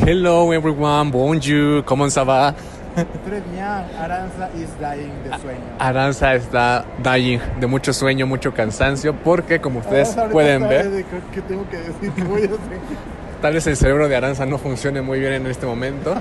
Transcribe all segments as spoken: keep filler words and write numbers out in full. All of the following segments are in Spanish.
Hello everyone, bonjour, ¿cómo se va? Très bien, Aranza is dying de sueño. Aranza está dying de mucho sueño, mucho cansancio, porque como ustedes Aranza, pueden ver, de ¿qué, qué tengo que decir? ¿Qué voy a hacer? tal vez el cerebro de Aranza no funcione muy bien en este momento.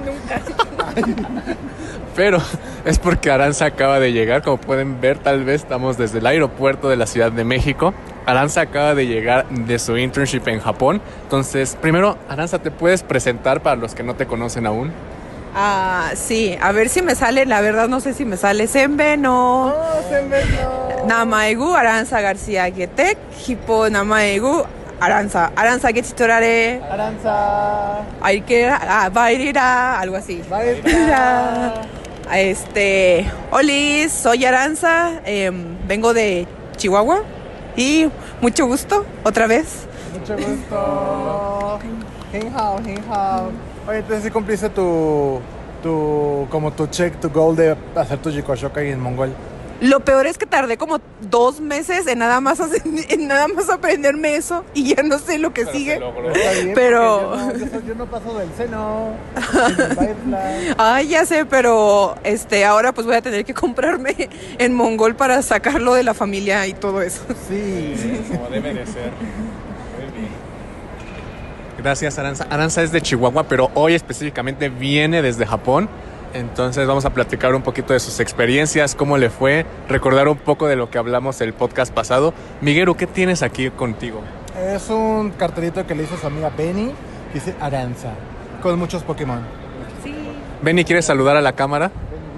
Pero es porque Aranza acaba de llegar. Como pueden ver, tal vez estamos desde el aeropuerto de la Ciudad de México. Aranza acaba de llegar de su internship en Japón. Entonces, primero, Aranza, ¿te puedes presentar para los que no te conocen aún? Ah, sí, a ver si me sale, la verdad no sé si me sale. Senbe no. No, Senbe no. Namaegu Aranza García Getek, Hippo Namaegu Aranza. Aranza Gechitorare. Aranza. Hay que ah, Bairira, algo así. Bairira. Este, Olis, soy Aranza, eh, vengo de Chihuahua y mucho gusto otra vez. Mucho gusto. Henhao, henhao. Oye, entonces sí cumpliste tu, tu, como tu check, tu goal de hacer tu Jikoshokai en mongol. Lo peor es que tardé como dos meses en nada más hacer- en nada más aprenderme eso y ya no sé lo que Pero sigue. se logró. Está bien, Pero- porque Yo no, yo, soy- yo no paso del seno. Sin bailar. Ay, ya sé, pero este ahora pues voy a tener que comprarme en mongol para sacarlo de la familia y todo eso. Sí. Como debe de ser. Muy bien. Gracias, Aranza. Aranza es de Chihuahua, pero hoy específicamente viene desde Japón. Entonces vamos a platicar un poquito de sus experiencias, cómo le fue, recordar un poco de lo que hablamos el podcast pasado. Miguel, ¿qué tienes aquí contigo? Es un cartelito que le hizo su amiga Benny, que dice Aranza, con muchos Pokémon. Sí. Benny, ¿quieres saludar a la cámara?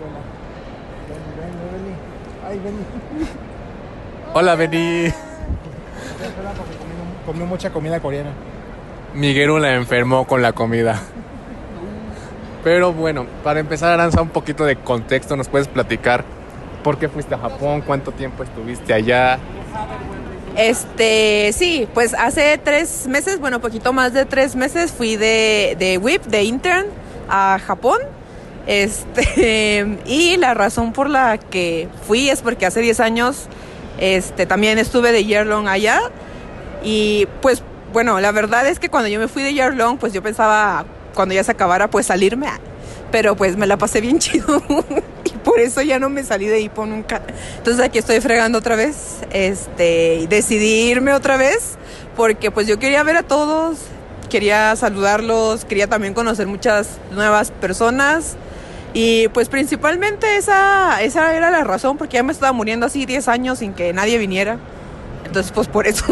Benny, Benny, Benny. Ay, Benny. Hola, Benny. Estoy esperando porque comió, comió mucha comida coreana. Miguel la enfermó con la comida. Pero bueno, para empezar, Aranza, un poquito de contexto. ¿Nos puedes platicar por qué fuiste a Japón? ¿Cuánto tiempo estuviste allá? Este, sí, pues hace tres meses, bueno, poquito más de tres meses fui de, de W I P, de intern, a Japón. Este, y la razón por la que fui es porque hace diez años, este, también estuve de year long allá. Y pues, bueno, la verdad es que cuando yo me fui de year long, pues yo pensaba, cuando ya se acabara, pues salirme. Pero pues me la pasé bien chido. Y por eso ya no me salí de Hippo nunca. Entonces aquí estoy fregando otra vez. Este, y decidí irme otra vez porque pues yo quería ver a todos, quería saludarlos, quería también conocer muchas nuevas personas. Y pues principalmente esa, esa era la razón, porque ya me estaba muriendo así diez años sin que nadie viniera. Entonces pues por eso.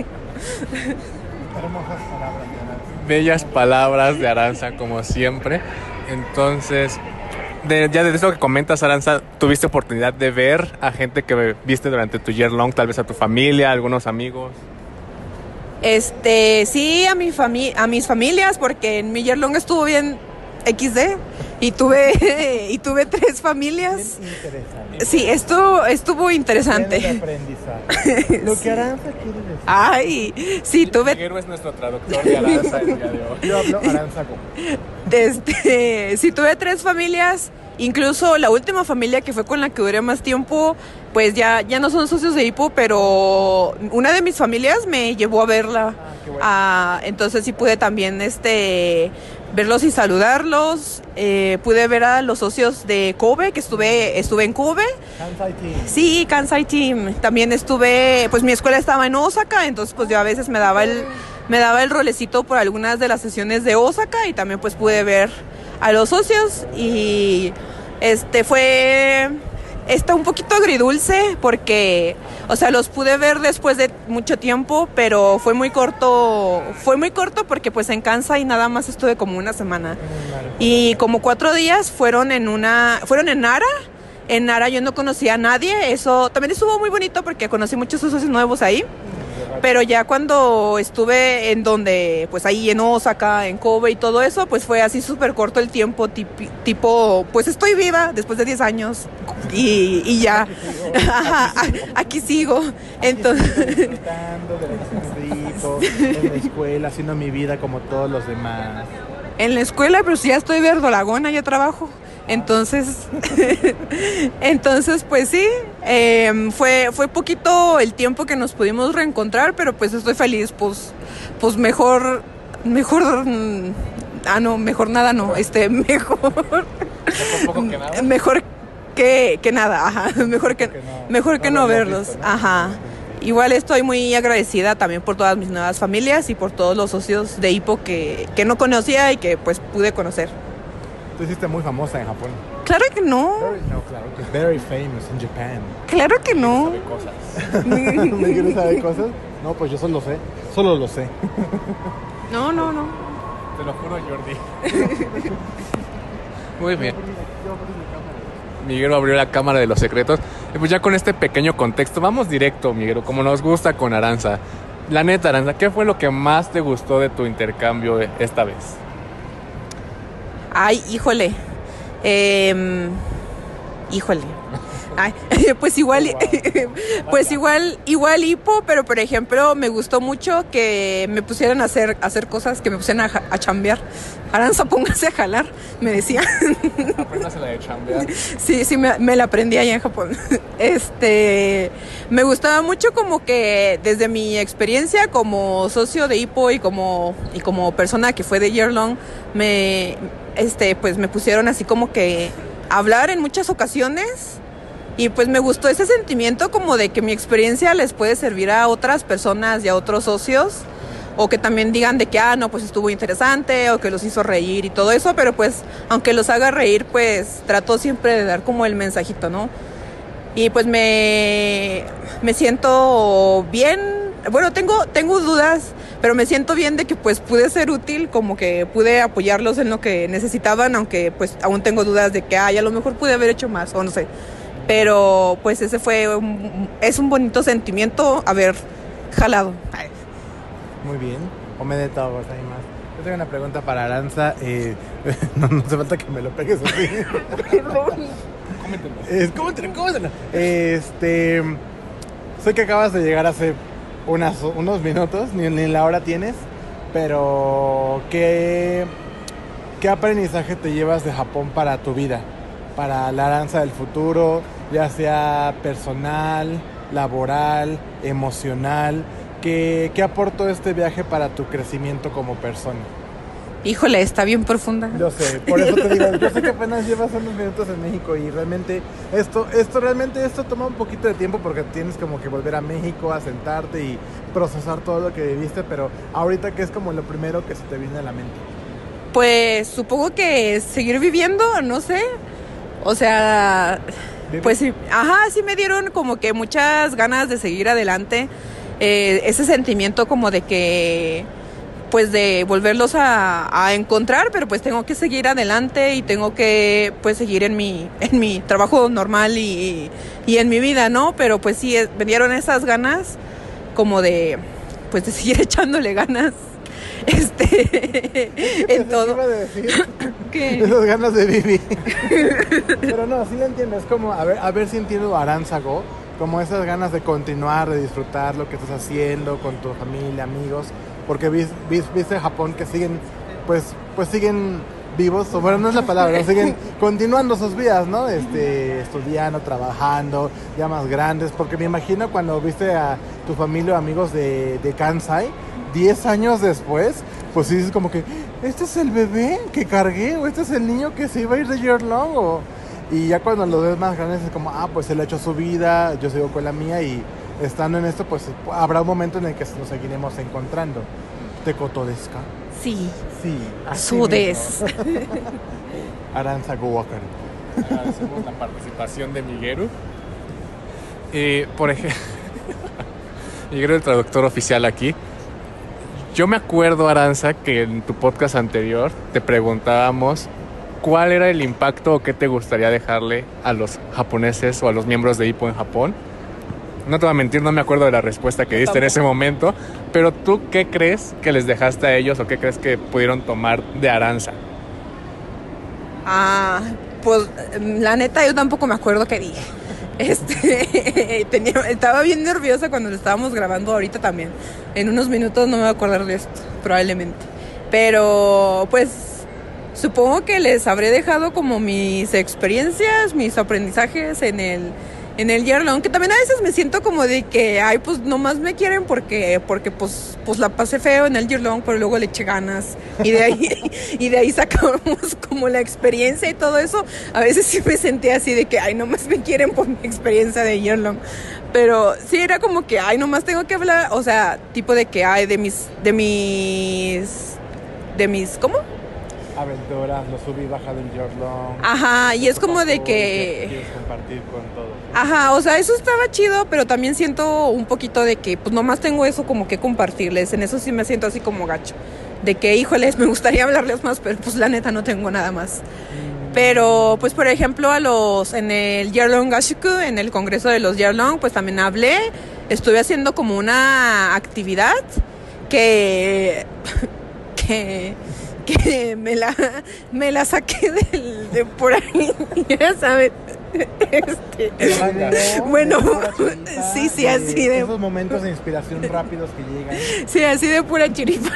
Hermosas palabras, Aranza. Bellas palabras de Aranza, como siempre. Entonces, de, ya de eso que comentas, Aranza, ¿tuviste oportunidad de ver a gente que viste durante tu year long? Tal vez a tu familia, a algunos amigos. Este, sí, a mi fami- a mis familias, porque en mi year long estuvo bien equis de y tuve y tuve tres familias. Bien interesante. Sí, esto estuvo Lleno de interesante. aprendizaje. Lo que Aranza quiere decir. Ay, sí, tuve Miguel es nuestro traductor de Aranza el día de hoy. Yo hablo Aranzaco. este, sí tuve tres familias, incluso la última familia que fue con la que duré más tiempo, pues ya ya no son socios de Hippo, pero una de mis familias me llevó a verla. Ah, qué bueno. Ah, entonces sí pude también este verlos y saludarlos. Eh, pude ver a los socios de Kobe, que estuve estuve en Kobe. Kansai Team. Sí, Kansai Team. También estuve, pues mi escuela estaba en Osaka, entonces pues yo a veces me daba el me daba el rolecito por algunas de las sesiones de Osaka y también pues pude ver a los socios y este fue está un poquito agridulce porque, o sea, los pude ver después de mucho tiempo, pero fue muy corto, fue muy corto porque pues en Kansai nada más estuve como una semana. Y como cuatro días fueron en una, fueron en Nara. En Nara yo no conocía a nadie, eso también estuvo muy bonito porque conocí muchos socios nuevos ahí. Pero ya cuando estuve en donde, pues ahí en Osaka, en Kobe y todo eso, pues fue así súper corto el tiempo, tipi- tipo, pues estoy viva después de diez años y, y ya, Ajá, aquí sigo. Entonces, Disfrutando de la rico, en la escuela, haciendo mi vida como todos los demás. en la escuela, pero si ya estoy verdolagona, ya trabajo. Entonces, entonces pues sí, eh, fue, fue poquito el tiempo que nos pudimos reencontrar, pero pues estoy feliz, pues, pues mejor, mejor, Ah, no, mejor nada no. Este, mejor. Mejor poco que nada. Mejor que, que nada, ajá. Mejor que, que no- mejor que no no lo hemos verlos. visto, ¿no? Ajá. Igual estoy muy agradecida también por todas mis nuevas familias y por todos los socios de Hippo que, que no conocía y que pues pude conocer. Tú hiciste muy famosa en Japón. Claro que no, Very, no, claro que very famous in Japan. claro que no. Sabe cosas. ¿Me quieres saber cosas? No, pues yo solo sé. Solo lo sé. No, no, no. Te lo juro, Jordi. Muy bien. Miguel abrió la cámara de los secretos. Y pues ya con este pequeño contexto, vamos directo, Miguel, como nos gusta con Aranza. La neta, Aranza, ¿qué fue lo que más te gustó de tu intercambio esta vez? Ay, híjole. Eh, híjole. Ay, pues igual, pues igual, igual hipo, pero por ejemplo me gustó mucho que me pusieran a hacer, a hacer cosas, que me pusieran a, ja- a chambear. Aranza, póngase a jalar, me decía. Apréndase la de chambear. Sí, sí, me, me la aprendí allá en Japón. Este, me gustaba mucho como que desde mi experiencia como socio de Hippo y como, y como persona que fue de Year Long, me, este, pues me pusieron así como que a hablar en muchas ocasiones. Y pues me gustó ese sentimiento como de que mi experiencia les puede servir a otras personas y a otros socios. O que también digan de que, ah, no, pues estuvo interesante, o que los hizo reír y todo eso. Pero pues, aunque los haga reír, pues trato siempre de dar como el mensajito, ¿no? Y pues me, me siento bien. Bueno, tengo, tengo dudas, pero me siento bien de que pues pude ser útil, como que pude apoyarlos en lo que necesitaban, aunque pues aún tengo dudas de que, ay, a lo mejor pude haber hecho más, o no sé. Pero pues ese fue un, es un bonito sentimiento haber jalado. Muy bien. Omedeta o más. Yo tengo una pregunta para Aranza. Eh, no, no hace falta que me lo pegues así. Es, cómetelo, cómetelo. Este. Sé que acabas de llegar hace unas, unos minutos, ni, ni la hora tienes. Pero, ¿qué, ¿qué aprendizaje te llevas de Japón para tu vida? Para la Aranza del futuro, ya sea personal, laboral, emocional. ¿Qué, ¿Qué aportó este viaje para tu crecimiento como persona? Híjole, está bien profunda. Yo sé, por eso te digo, yo sé que apenas llevas unos minutos en México y realmente esto, esto realmente esto toma un poquito de tiempo porque tienes como que volver a México, a sentarte y procesar todo lo que viviste, pero ahorita ¿qué es como lo primero que se te viene a la mente? Pues supongo que seguir viviendo, no sé. O sea, pues sí, ajá, sí me dieron como que muchas ganas de seguir adelante. Eh, ese sentimiento como de que, pues de volverlos a, a encontrar, pero pues tengo que seguir adelante y tengo que pues seguir en mi, en mi trabajo normal y, y en mi vida, ¿no? Pero pues sí, me dieron esas ganas como de, pues de seguir echándole ganas. Este, en todo. Iba a decir? ¿Qué? Esas ganas de vivir. Pero no, sí lo entiendo. Es como, a ver, a ver si entiendo Aranza Go. Como esas ganas de continuar, de disfrutar lo que estás haciendo con tu familia, amigos. Porque vis, vis, viste Japón que siguen, pues, pues siguen vivos. O bueno, no es la palabra, siguen continuando sus vidas, ¿no? Este, estudiando, trabajando, ya más grandes. Porque me imagino cuando viste a tu familia o amigos de, de Kansai, diez años después, pues sí dices como que, ¿este es el bebé que cargué? ¿O este es el niño que se iba a ir de Year Long? O, y ya cuando los ves más grandes es como, ah, pues él ha hecho su vida, yo sigo con la mía y estando en esto, pues habrá un momento en el que nos seguiremos encontrando. ¿Te koto desu ka? Sí, Sí. así su des. mismo. Aranza Go Wakaru. Agradecemos la participación de Miguel. Eh, por ejemplo, Miguel, el traductor oficial aquí. Yo me acuerdo, Aranza, que en tu podcast anterior te preguntábamos cuál era el impacto o qué te gustaría dejarle a los japoneses o a los miembros de Hippo en Japón. No te voy a mentir, no me acuerdo de la respuesta que diste en ese momento, pero ¿tú qué crees que les dejaste a ellos o qué crees que pudieron tomar de Aranza? Ah, pues la neta yo tampoco me acuerdo qué dije. Este, tenía, estaba bien nerviosa cuando lo estábamos grabando ahorita también. En unos minutos no me voy a acordar de esto, probablemente. Pero pues supongo que les habré dejado como mis experiencias, mis aprendizajes en el, en el Yearlong, que también a veces me siento como de que, ay, pues nomás me quieren porque, porque pues, pues la pasé feo en el Yearlong, pero luego le eché ganas y de ahí, y de ahí sacamos como la experiencia y todo eso. A veces sí me sentía así de que, ay, nomás me quieren por mi experiencia de Yearlong. Pero sí era como que, ay, nomás tengo que hablar, o sea, tipo de que, ay, de mis, de mis, de mis, ¿cómo? Aventuras, lo subí y baja del Yearlong. Ajá, y es como de que que... quieres compartir con todos. Ajá, o sea, eso estaba chido, pero también siento un poquito de que, pues nomás tengo eso como que compartirles. En eso sí me siento así como gacho. De que, híjoles, me gustaría hablarles más, pero pues la neta no tengo nada más. Mm. Pero, pues por ejemplo, a los, en el Yearlong Gashuku, en el Congreso de los Yearlong, pues también hablé. Estuve haciendo como una actividad que... que... que me la, me la saqué del, de por ahí, ya sabes. Este, bueno, sí, sí, así de... Esos momentos de inspiración rápidos que llegan. Sí, así de pura chiripa.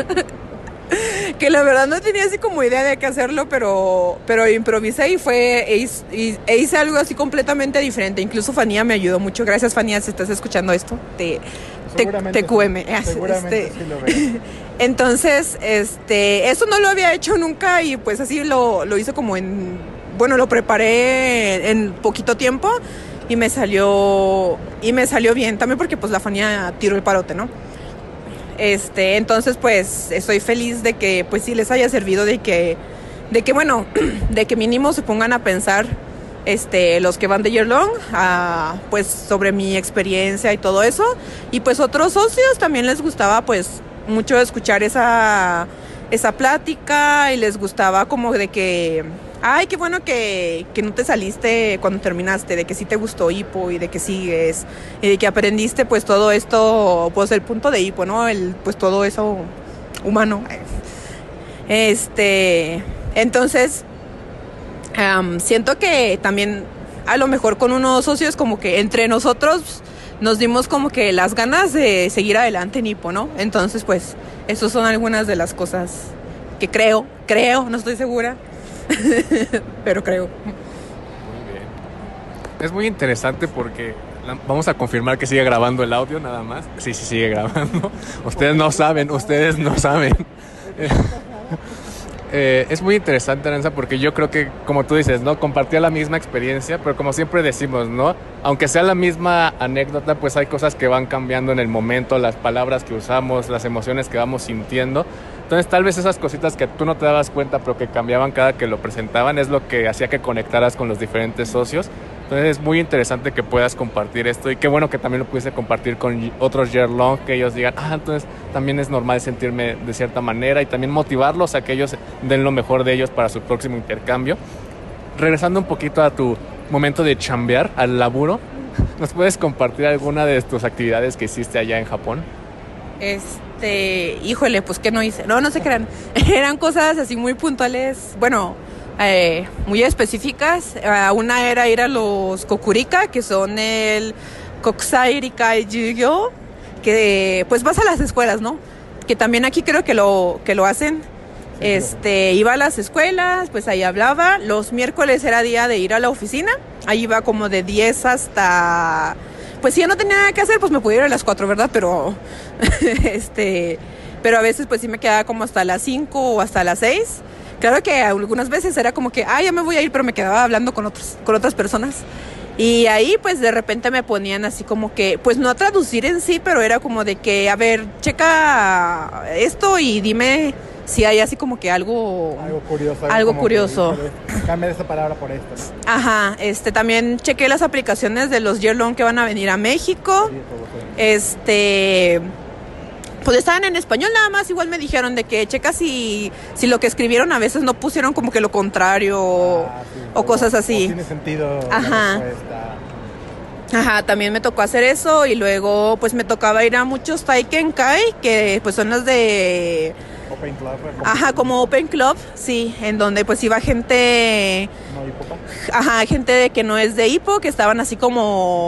Que la verdad no tenía así como idea de qué hacerlo, pero, pero improvisé y fue e hice, e hice algo así completamente diferente. Incluso Fanía me ayudó mucho. Gracias, Fanía, si estás escuchando esto. Te, te, te Q M. Seguramente este, sí lo veo. Entonces, este, eso no lo había hecho nunca y pues así lo, lo hice como en, bueno, lo preparé en poquito tiempo y me salió, y me salió bien. También porque pues la Fanía tiró el parote, ¿no? Este, entonces pues estoy feliz de que pues sí les haya servido, de que, de que bueno, de que mínimo se pongan a pensar este, los que van de Yearlong, a, pues sobre mi experiencia y todo eso. Y pues otros socios también les gustaba pues mucho escuchar esa, esa plática y les gustaba como de que, ay, qué bueno que, que no te saliste cuando terminaste, de que sí te gustó Hippo y de que sigues y de que aprendiste pues todo esto, pues el punto de Hippo, ¿no? El, pues todo eso humano. Este, entonces, um, siento que también a lo mejor con unos socios como que entre nosotros nos dimos como que las ganas de seguir adelante en Hippo, ¿no? Entonces, pues, esas son algunas de las cosas que creo, creo, no estoy segura, pero creo. Muy bien. Es muy interesante porque vamos a confirmar que sigue grabando el audio nada más. Sí, sí, sigue grabando. Ustedes no saben, ustedes no saben. Eh, es muy interesante, Aranza, porque yo creo que, como tú dices, ¿no? Compartía la misma experiencia, pero como siempre decimos, ¿no? Aunque sea la misma anécdota, pues hay cosas que van cambiando en el momento, las palabras que usamos, las emociones que vamos sintiendo. Entonces, tal vez esas cositas que tú no te dabas cuenta, pero que cambiaban cada que lo presentaban, es lo que hacía que conectaras con los diferentes socios. Entonces, es muy interesante que puedas compartir esto y qué bueno que también lo pudiste compartir con otros Yearlong, que ellos digan, ah, entonces también es normal sentirme de cierta manera y también motivarlos a que ellos den lo mejor de ellos para su próximo intercambio. Regresando un poquito a tu momento de chambear, al laburo, ¿nos puedes compartir alguna de tus actividades que hiciste allá en Japón? Este, híjole, pues ¿qué no hice? No, no se crean. Eran cosas así muy puntuales, bueno, eh, muy específicas. Uh, una era ir a los Kokurika, que son el Kokusai Rikai Jugyo, que pues vas a las escuelas, ¿no? Que también aquí creo que lo, que lo hacen. Este, iba a las escuelas, pues ahí hablaba. Los miércoles era día de ir a la oficina. Ahí iba como de diez hasta... Pues si ya no tenía nada que hacer, pues me podía ir a las cuatro, ¿verdad? Pero, este, pero a veces pues sí me quedaba como hasta las cinco o hasta las seis. Claro que algunas veces era como que, ah, ya me voy a ir, pero me quedaba hablando con otros, con otras personas. Y ahí pues de repente me ponían así como que, pues no a traducir en sí, pero era como de que, a ver, checa esto y dime si hay así como que algo... Algo curioso. Algo curioso. Cambia esa palabra por esta, ¿no? Ajá, este, también chequé las aplicaciones de los Yearlong que van a venir a México. Sí, todo fue. Este... Pues estaban en español nada más, igual me dijeron de que checa si, si lo que escribieron a veces no pusieron como que lo contrario Ah, sí, o cosas así. No tiene sentido Ajá. la respuesta. Ajá, también me tocó hacer eso y luego pues me tocaba ir a muchos Taiken Kai, que pues son los de... Open Club. Ajá, como Open Club, sí, en donde pues iba gente... No, Hippo. Ajá, gente de que no es de Hippo, que estaban así como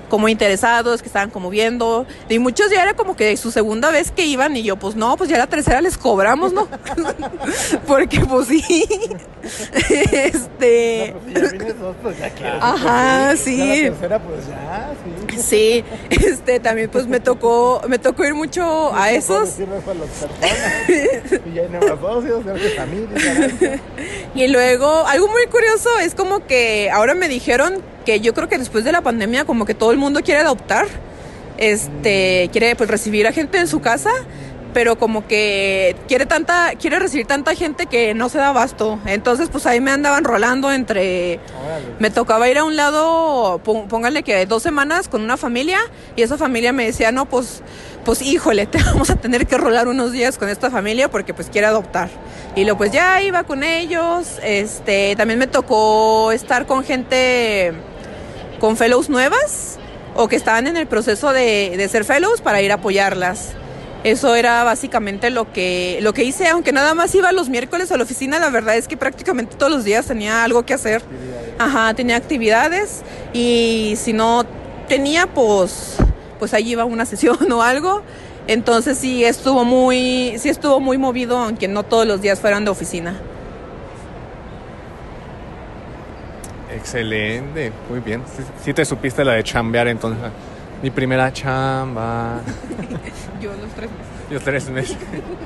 como interesados, que estaban como viendo, y muchos ya era como que su segunda vez que iban, y yo, pues no, pues ya la tercera les cobramos, ¿no? Porque pues sí, este... No, pues si ya vienes dos, pues ya quieres. Ajá, sí. Ya la tercera, pues ya, sí. Sí, este, también pues me tocó, me tocó ir mucho a esos. Y ya hay nuevos socios, nuevas familias. Y luego, algo muy curioso es como que ahora me dijeron que yo creo que después de la pandemia como que todo el mundo quiere adoptar, este, quiere pues recibir a gente en su casa, pero como que quiere tanta, quiere recibir tanta gente que no se da abasto. Entonces pues ahí me andaban rolando entre, me tocaba ir a un lado, póngale que dos semanas con una familia, y esa familia me decía, no, pues, pues híjole, te vamos a tener que rolar unos días con esta familia porque pues quiere adoptar. Y luego pues ya iba con ellos, este, también me tocó estar con gente, con fellows nuevas, o que estaban en el proceso de, de ser fellows para ir a apoyarlas. Eso era básicamente lo que, lo que hice, aunque nada más iba los miércoles a la oficina, la verdad es que prácticamente todos los días tenía algo que hacer. Ajá, tenía actividades, y si no tenía, pues, pues ahí iba una sesión o algo. Entonces sí estuvo muy, sí estuvo muy movido, aunque no todos los días fueran de oficina. Excelente, muy bien. Sí, sí te supiste la de chambear entonces. Mi primera chamba. Yo los tres meses. Yo tres meses.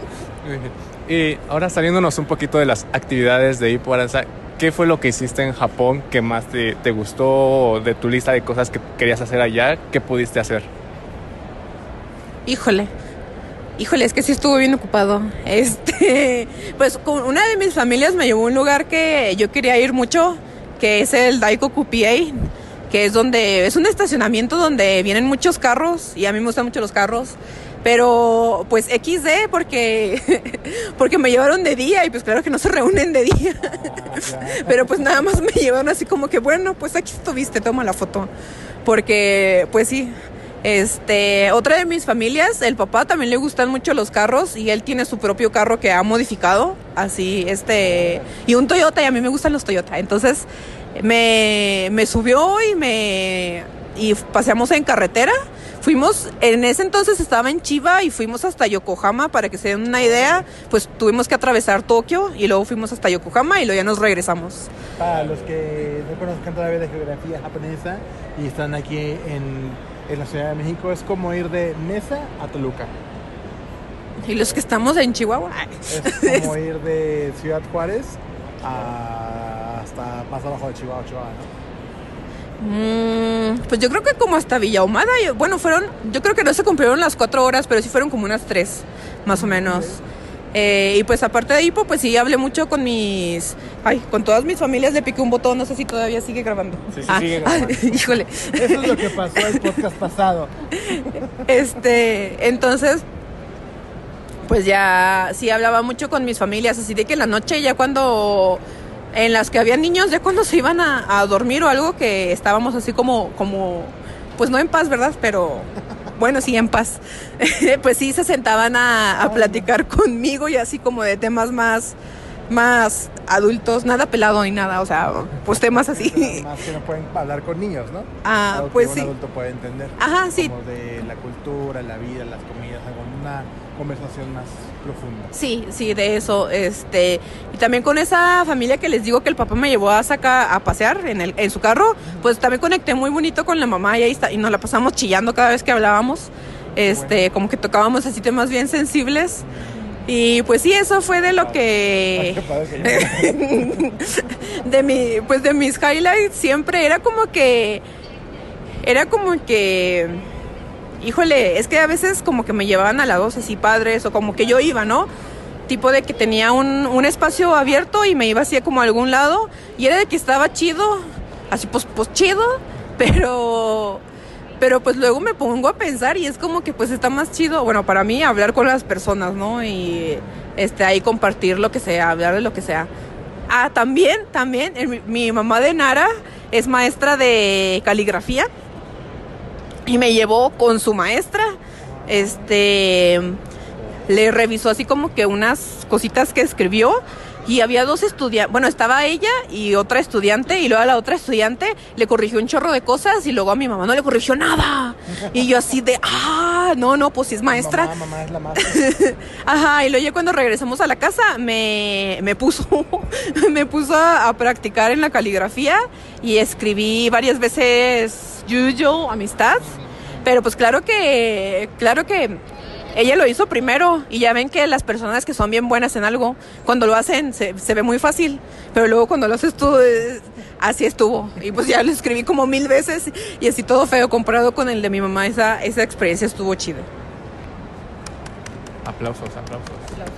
Y ahora saliéndonos un poquito de las actividades de Ippo, Aranza, ¿qué fue lo que hiciste en Japón que más te, te gustó, de tu lista de cosas que querías hacer allá? ¿Qué pudiste hacer? Híjole, híjole, es que sí estuvo bien ocupado. Este, pues con una de mis familias me llevó a un lugar que yo quería ir mucho, que es el Daikoku P A, que es donde es un estacionamiento donde vienen muchos carros, y a mí me gustan mucho los carros, pero pues equis de porque porque me llevaron de día, y pues claro que no se reúnen de día. Pero pues nada más me llevaron así como que, bueno, pues aquí estuviste, toma la foto, porque pues sí. Este, otra de mis familias, el papá también le gustan mucho los carros, y él tiene su propio carro que ha modificado, así, este, y un Toyota, y a mí me gustan los Toyota. Entonces me, me subió y me y paseamos en carretera. Fuimos, en ese entonces estaba en Chiba, y fuimos hasta Yokohama. Para que se den una idea, pues tuvimos que atravesar Tokio, y luego fuimos hasta Yokohama, y luego ya nos regresamos. Para los que no conozcan todavía de geografía japonesa y están aquí en en la Ciudad de México, es como ir de Mesa a Toluca. Y los que estamos en Chihuahua, es como ir de Ciudad Juárez a, hasta más abajo de Chihuahua, Chihuahua, ¿no? Mm, pues yo creo que como hasta Villa Ahumada. Bueno, fueron, yo creo que no se cumplieron las cuatro horas, pero sí fueron como unas tres, más o menos. Eh, y pues aparte de Ippo, pues sí hablé mucho con mis, ay, con todas mis familias. Le piqué un botón, no sé si todavía sigue grabando. Sí, sí, ah, sigue grabando. Ay, híjole. Eso es lo que pasó el podcast pasado. Este, entonces, pues ya sí hablaba mucho con mis familias, así de que en la noche, ya cuando, en las que había niños, ya cuando se iban a, a dormir o algo, que estábamos así como, como, pues no en paz, ¿verdad? Pero bueno, sí, en paz. Pues sí, se sentaban a, a platicar conmigo, y así como de temas más, más adultos, nada pelado ni nada, o sea, pues temas así. Más que no pueden hablar con niños, ¿no? Ah, algo pues que sí. un adulto puede entender. Ajá, sí. Como de la cultura, la vida, las comidas, alguna conversación más profunda. Sí, sí, de eso, este, y también con esa familia que les digo que el papá me llevó a sacar a pasear en el en su carro, pues también conecté muy bonito con la mamá, y ahí está, y nos la pasamos chillando cada vez que hablábamos, este, bueno, como que tocábamos así temas bien sensibles. Y pues sí, eso fue de lo que de mi, pues de mis highlights. Siempre era como que era como que híjole, es que a veces como que me llevaban a lados así padres, o como que yo iba, ¿no? Tipo de que tenía un, un espacio abierto y me iba así como a algún lado, y era de que estaba chido, así pues, pues chido, pero pero pues luego me pongo a pensar y es como que pues está más chido, bueno, para mí hablar con las personas, ¿no? Y este ahí compartir lo que sea, hablar de lo que sea. Ah, también, también, mi, mi mamá de Nara es maestra de caligrafía, y me llevó con su maestra, este, le revisó así como que unas cositas que escribió, Y había dos estudiantes, bueno, estaba ella y otra estudiante, y luego a la otra estudiante le corrigió un chorro de cosas y luego a mi mamá no le corrigió nada. Y yo así de, ah, no, no, pues sí es maestra. Mamá, mamá es la maestra. Ajá, y luego ya cuando regresamos a la casa me, me puso, me puso a, a practicar en la caligrafía y escribí varias veces Yuyo, amistad. Pero pues claro que, claro que ella lo hizo primero y ya ven que las personas que son bien buenas en algo, cuando lo hacen se, se ve muy fácil, pero luego cuando lo haces tú, eh, así estuvo. Y pues ya lo escribí como mil veces y así todo feo comparado con el de mi mamá. Esa, esa experiencia estuvo chida. Aplausos, aplausos.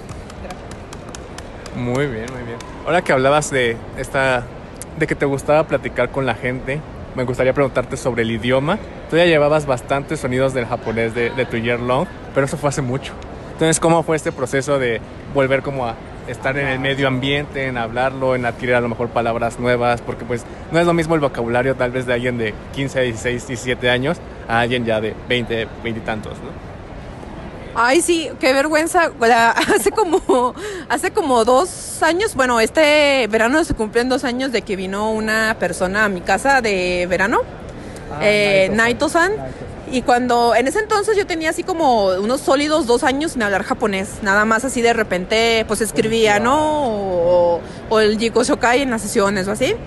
Muy bien, muy bien. Ahora que hablabas de esta, de que te gustaba platicar con la gente, me gustaría preguntarte sobre el idioma. Tú ya llevabas bastantes sonidos del japonés de, de tu year long, pero eso fue hace mucho. Entonces, ¿cómo fue este proceso de volver como a estar en el medio ambiente, en hablarlo, en adquirir a lo mejor palabras nuevas? Porque pues no es lo mismo el vocabulario tal vez de alguien de quince, dieciséis, diecisiete años a alguien ya de veinte, veinte y tantos, ¿no? Ay, sí, qué vergüenza. La, hace como hace como dos años, bueno, este verano se cumplen dos años de que vino una persona a mi casa de verano, ah, eh, Naito-san. Naito-san. Y cuando, en ese entonces yo tenía así como unos sólidos dos años sin hablar japonés. Nada más así de repente, pues escribía, ¿no? O, o el Jiko Shokai en las sesiones o así.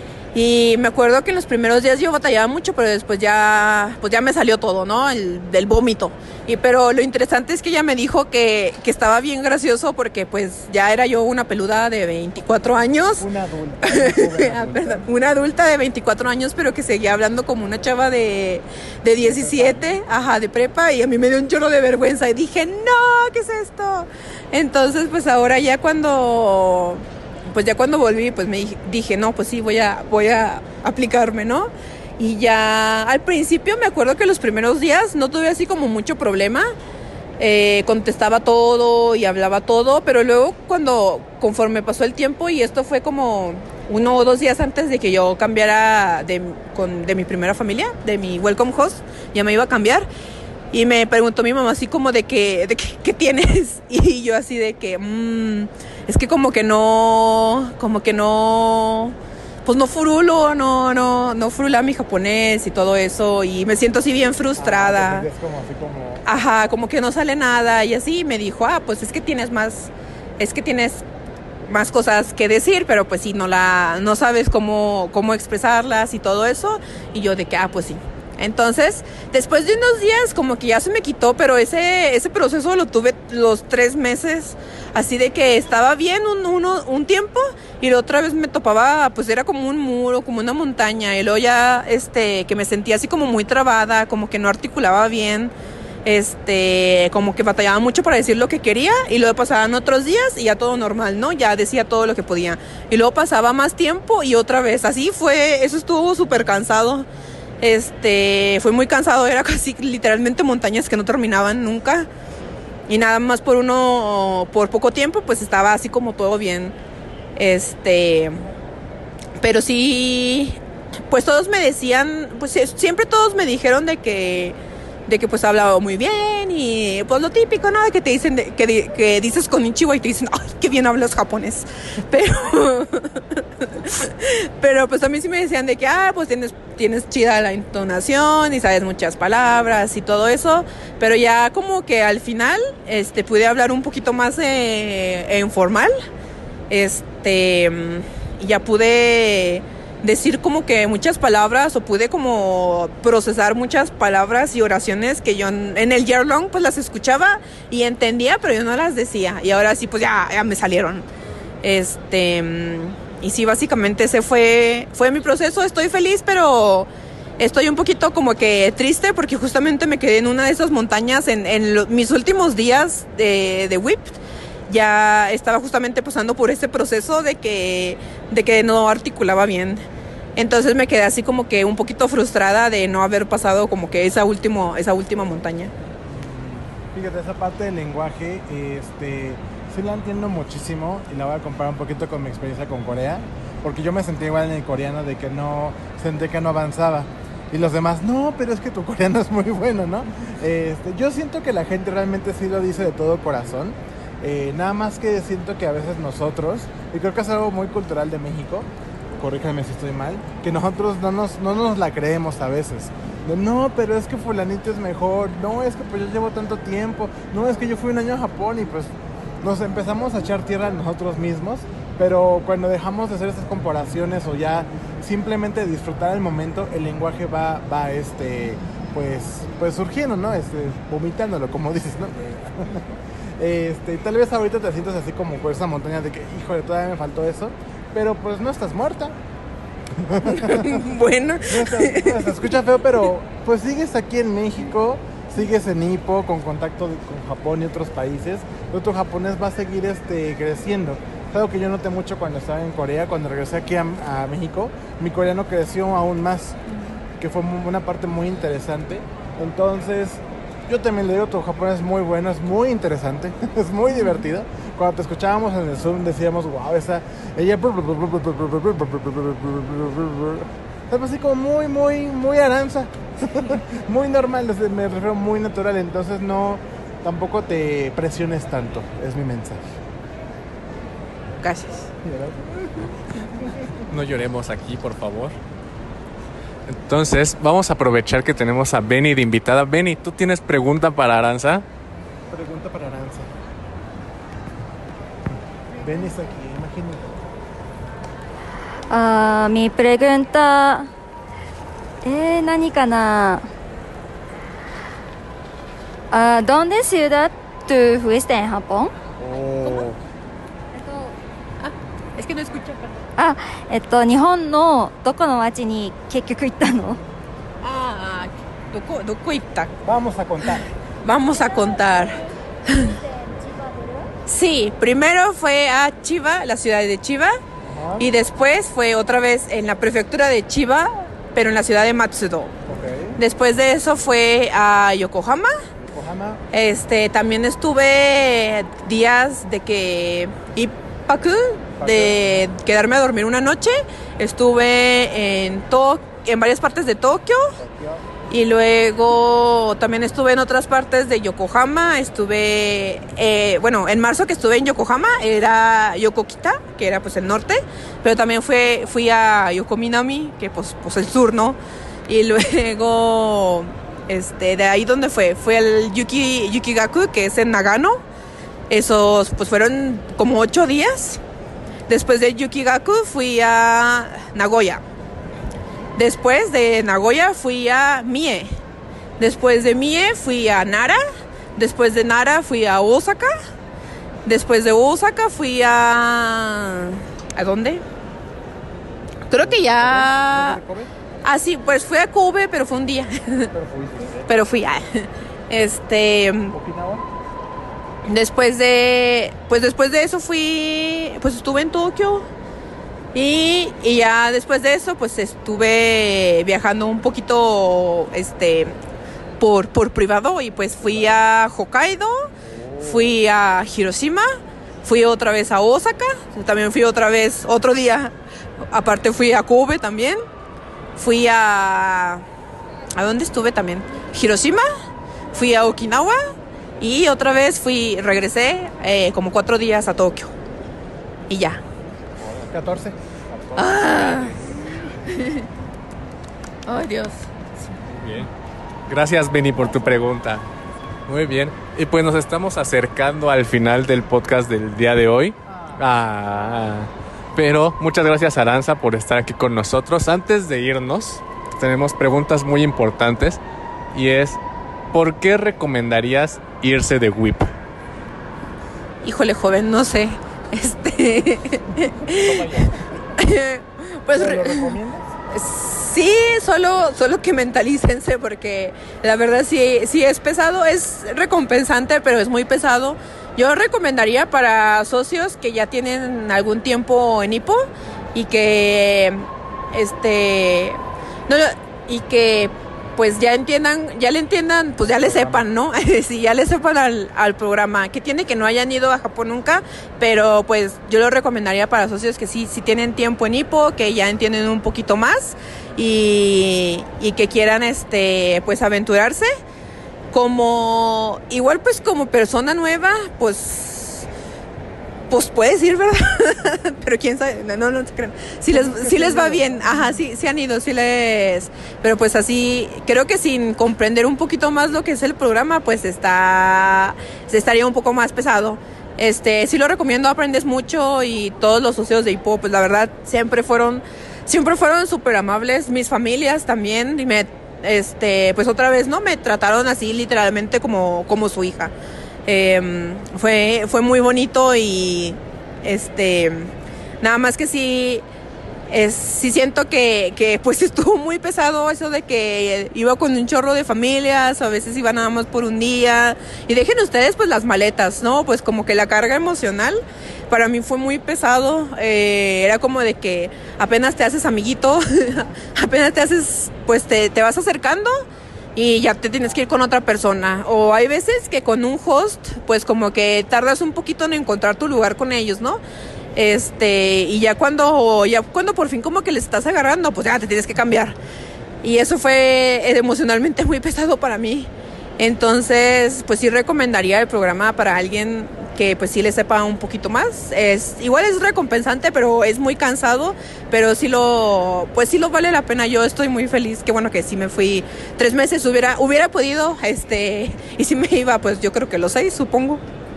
Y me acuerdo que en los primeros días yo batallaba mucho, pero después ya, pues ya me salió todo, ¿no? El del vómito. Y pero lo interesante es que ella me dijo que, que estaba bien gracioso porque pues ya era yo una peluda de veinticuatro años. Una adulta. ah, perdón, una adulta de veinticuatro años, pero que seguía hablando como una chava de, de diecisiete, ajá, de prepa, y a mí me dio un chorro de vergüenza y dije, no, ¿qué es esto? Entonces pues ahora ya cuando... Pues ya cuando volví, pues me dije, no, pues sí, voy a, voy a aplicarme, ¿no? Y ya al principio me acuerdo que los primeros días no tuve así como mucho problema. Eh, contestaba todo y hablaba todo, pero luego cuando, conforme pasó el tiempo, y esto fue como uno o dos días antes de que yo cambiara de, con, de mi primera familia, de mi welcome host, ya me iba a cambiar. Y me preguntó mi mamá así como de que, de que ¿qué tienes? Y yo así de que, mmm, es que como que no, como que no, pues no furulo, no, no, no furula mi japonés y todo eso. Y me siento así bien frustrada. Ah, es como así como... Ajá, como que no sale nada. Y así me dijo, ah, pues es que tienes más, es que tienes más cosas que decir, pero pues sí, no la, no sabes cómo, cómo expresarlas y todo eso. Y yo de que, ah, pues sí. Entonces, después de unos días como que ya se me quitó, pero ese, ese proceso lo tuve los tres meses, así de que estaba bien un, uno, un tiempo y la otra vez me topaba, pues era como un muro, como una montaña, y luego ya este, que me sentía así como muy trabada, como que no articulaba bien, este, como que batallaba mucho para decir lo que quería, y luego pasaban otros días y ya todo normal, ¿no? Ya decía todo lo que podía, y luego pasaba más tiempo y otra vez, así fue, eso estuvo súper cansado. Este, fue muy cansado, era casi literalmente montañas que no terminaban nunca. Y nada más por uno, por poco tiempo, pues estaba así como todo bien. Este, pero sí, pues todos me decían, pues siempre todos me dijeron de que, de que pues hablaba muy bien y pues lo típico, ¿no? De que te dicen, de, que, que dices konnichiwa y te dicen, ay, qué bien hablas japonés. Pero, pero pues a mí sí me decían de que, ah, pues tienes, tienes chida la entonación y sabes muchas palabras y todo eso. Pero ya como que al final, este, pude hablar un poquito más eh, informal. Este, y ya pude decir como que muchas palabras, o pude como procesar muchas palabras y oraciones que yo en, en el year long pues las escuchaba y entendía, pero yo no las decía, y ahora sí pues ya, ya me salieron. Este, y sí, básicamente ese fue, fue mi proceso. Estoy feliz, pero estoy un poquito como que triste porque justamente me quedé en una de esas montañas en, en lo, mis últimos días de, de W I P. Ya estaba justamente pasando por ese proceso de que, de que no articulaba bien. Entonces me quedé así como que un poquito frustrada de no haber pasado como que esa, último, esa última montaña. Fíjate, esa parte del lenguaje, este, sí la entiendo muchísimo y la voy a comparar un poquito con mi experiencia con Corea, porque yo me sentí igual en el coreano de que no, sentí que no avanzaba. Y los demás, no, pero es que tu coreano es muy bueno, ¿no? Este, yo siento que la gente realmente sí lo dice de todo corazón. Eh, nada más que siento que a veces nosotros, y creo que es algo muy cultural de México, corríjame si estoy mal, que nosotros no nos, no nos la creemos a veces. De, no, pero es que fulanito es mejor, no, es que pues yo llevo tanto tiempo, no, es que yo fui un año a Japón y pues nos empezamos a echar tierra a nosotros mismos, pero cuando dejamos de hacer esas comparaciones o ya simplemente disfrutar el momento, el lenguaje va, va este, pues, pues surgiendo, ¿no? Este, vomitándolo, como dices, ¿no? Este, tal vez ahorita te sientes así como por esa montaña de que, híjole, todavía me faltó eso, pero pues no estás muerta. Bueno. No estás, no, se escucha feo, pero pues sigues aquí en México, sigues en Ippo, con contacto de, con Japón y otros países, pero tu japonés va a seguir este, creciendo. Es algo que yo noté mucho cuando estaba en Corea, cuando regresé aquí a, a México, mi coreano creció aún más, que fue muy, una parte muy interesante. Entonces, yo también le digo, tu japonés es muy bueno, es muy interesante, es muy divertido. Cuando te escuchábamos en el Zoom decíamos, wow, esa, ella, es así como muy, muy, muy Aranza, muy normal, me refiero muy natural, entonces no, tampoco te presiones tanto, es mi mensaje. Gracias. No lloremos aquí, por favor. Entonces, vamos a aprovechar que tenemos a Benny de invitada. Benny, ¿tú tienes pregunta para Aranza? Pregunta para Aranza. Benny está aquí, imagínate. Ah, mi pregunta... Eh, ¿nani kana? Ah, ¿dónde ciudad tú fuiste en Japón? Oh. Es que no escucha, perdón. あ、えっと日本のどこの町に結局行ったの？ Ah, ¿dónde, dónde está? Vamos a contar. Vamos a contar. Sí, primero fue a Chiba, la ciudad de Chiba, Ajá. y después fue otra vez en la prefectura de Chiba, pero en la ciudad de Matsudo. Okay. Después de eso fue a Yokohama. Yokohama. Este, también estuve días de que Ippaku, de quedarme a dormir una noche. Estuve en to- en varias partes de Tokio. Tokio. Y luego también estuve en otras partes de Yokohama. Estuve, eh, bueno, en marzo que estuve en Yokohama era Yokokita, que era pues el norte, pero también fue, fui a Yokominami, que pues, pues el sur, ¿no? Y luego, este, de ahí donde fue, fue el Yuki, Yukigaku, que es en Nagano. Esos pues fueron como ocho días. Después de Yukigaku fui a Nagoya. Después de Nagoya fui a Mie. Después de Mie fui a Nara. Después de Nara fui a Osaka. Después de Osaka fui a... ¿A dónde? Creo que ya... ¿Kobe? Ah, sí, pues fui a Kobe, pero fue un día. Pero fuiste. Pero fui a... Este... Okinawa. Después de... Pues después de eso fui... Pues estuve en Tokio. Y, y ya después de eso, pues estuve viajando un poquito, este, por, por privado. Y pues fui a Hokkaido, fui a Hiroshima, fui otra vez a Osaka, también fui otra vez, otro día, aparte fui a Kobe también. Fui a... ¿A dónde estuve también? Hiroshima, fui a Okinawa y otra vez fui, regresé eh, como cuatro días a Tokio. Y ya. catorce. Ah. Ay, Dios. Muy bien. Gracias, Benny, por tu pregunta. Muy bien. Y pues nos estamos acercando al final del podcast del día de hoy. Ah. Pero muchas gracias, Aranza, por estar aquí con nosotros. Antes de irnos, tenemos preguntas muy importantes. Y es, ¿por qué recomendarías irse de W I P? Híjole, joven, no sé. Este. Pues. ¿Te lo recomiendas? Sí, solo, solo que mentalícense, porque la verdad sí, sí es pesado, es recompensante, pero es muy pesado. Yo recomendaría para socios que ya tienen algún tiempo en Ippo y que este no, y que pues ya entiendan, ya le entiendan, pues ya le sepan, ¿no? Sí, ya le sepan al, al programa, que tiene que no hayan ido a Japón nunca, pero pues yo lo recomendaría para socios que sí, sí tienen tiempo en Ippo, que ya entienden un poquito más y, y que quieran este pues aventurarse. Como igual pues como persona nueva, pues Pues puedes ir, ¿verdad? Pero quién sabe, no, no, no se crean. Si les, si les va bien, ajá, sí, sí han ido, sí les... Pero pues así, creo que sin comprender un poquito más lo que es el programa, pues está... se estaría un poco más pesado. Este, sí lo recomiendo, aprendes mucho y todos los socios de Hipo, pues la verdad, siempre fueron, siempre fueron súper amables, mis familias también, y me, este, pues otra vez, ¿no? Me trataron así literalmente como, como su hija. Eh, fue, fue muy bonito y este nada más que sí es, sí siento que, que pues estuvo muy pesado eso de que iba con un chorro de familias, a veces iba nada más por un día y dejen ustedes pues las maletas, ¿no? Pues como que la carga emocional para mí fue muy pesado, eh, era como de que apenas te haces amiguito, apenas te haces, pues te, te vas acercando y ya te tienes que ir con otra persona. O hay veces que con un host, pues como que tardas un poquito en encontrar tu lugar con ellos, ¿no? Este, y ya cuando, ya cuando por fin como que les estás agarrando, pues ya te tienes que cambiar. Y eso fue emocionalmente muy pesado para mí. Entonces, pues sí recomendaría el programa para alguien que pues sí le sepa un poquito más. Es, igual es recompensante, pero es muy cansado, pero sí lo, pues sí lo vale la pena. Yo estoy muy feliz, que bueno que sí me fui tres meses, hubiera, hubiera podido, este, y si me iba, pues yo creo que los seis, supongo.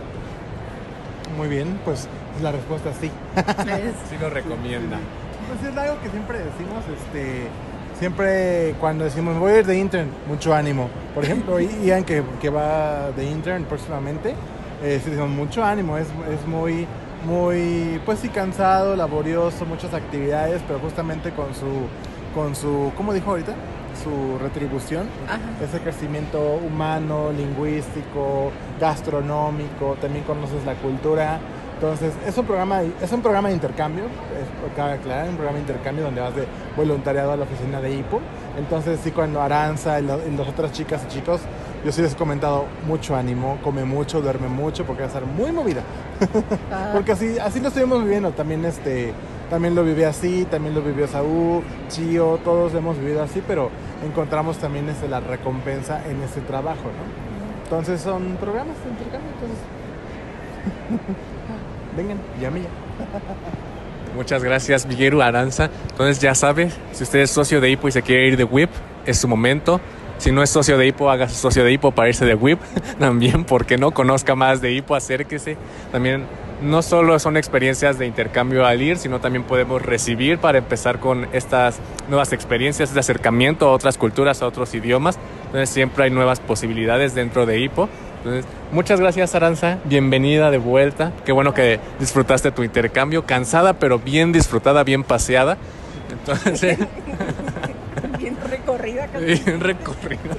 Muy bien, pues la respuesta es sí. Sí lo recomienda. Pues es algo que siempre decimos, este, siempre cuando decimos voy a ir de intern, mucho ánimo. Por ejemplo, Ian que, que va de intern próximamente, eh, sí decimos mucho ánimo, es, es muy, muy, pues sí, cansado, laborioso, muchas actividades, pero justamente con su, con su, ¿cómo dijo ahorita? Su retribución, Ajá. Ese crecimiento humano, lingüístico, gastronómico, también conoces la cultura. Entonces, es un programa, es un programa de intercambio, es, cabe aclarar, un programa de intercambio donde vas de voluntariado a la oficina de Hipo. Entonces, sí, cuando Aranza y, lo, y las otras chicas y chicos, yo sí les he comentado mucho ánimo, come mucho, duerme mucho, porque va a estar muy movida. Ah. Porque así, así lo estuvimos viviendo, también este... También lo viví así, también lo vivió Saúl, Chío, todos lo hemos vivido así, pero encontramos también este, la recompensa en ese trabajo, ¿no? Entonces son programas de intercambio, entonces... Vengan, llame ya. Muchas gracias, Miguel Aranza. Entonces ya sabe, si usted es socio de Hipo y se quiere ir de W I P, es su momento. Si no es socio de Hipo, hágase socio de Hipo para irse de W I P. También, ¿por qué no? Conozca más de Hipo, acérquese. También no solo son experiencias de intercambio al ir, sino también podemos recibir para empezar con estas nuevas experiencias de acercamiento a otras culturas, a otros idiomas. Entonces siempre hay nuevas posibilidades dentro de Hipo. Entonces, muchas gracias, Aranza. Bienvenida de vuelta. Qué bueno que disfrutaste tu intercambio. Cansada, pero bien disfrutada, bien paseada. Entonces... Bien recorrida. Bien recorrida.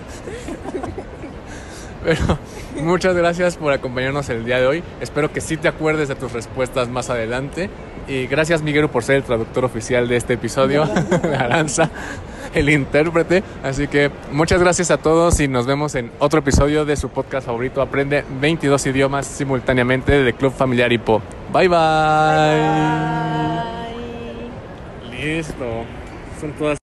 Pero muchas gracias por acompañarnos el día de hoy. Espero que sí te acuerdes de tus respuestas más adelante. Y gracias, Miguel, por ser el traductor oficial de este episodio de Aranza, el intérprete. Así que muchas gracias a todos y nos vemos en otro episodio de su podcast favorito, Aprende veintidós idiomas simultáneamente, de Club Familiar Hipo. Bye, bye. Bye. Listo. Son todas.